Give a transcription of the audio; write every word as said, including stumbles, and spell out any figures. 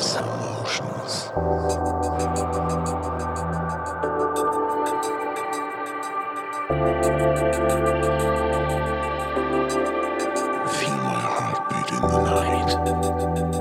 some emotions. Feel my heartbeat in the night.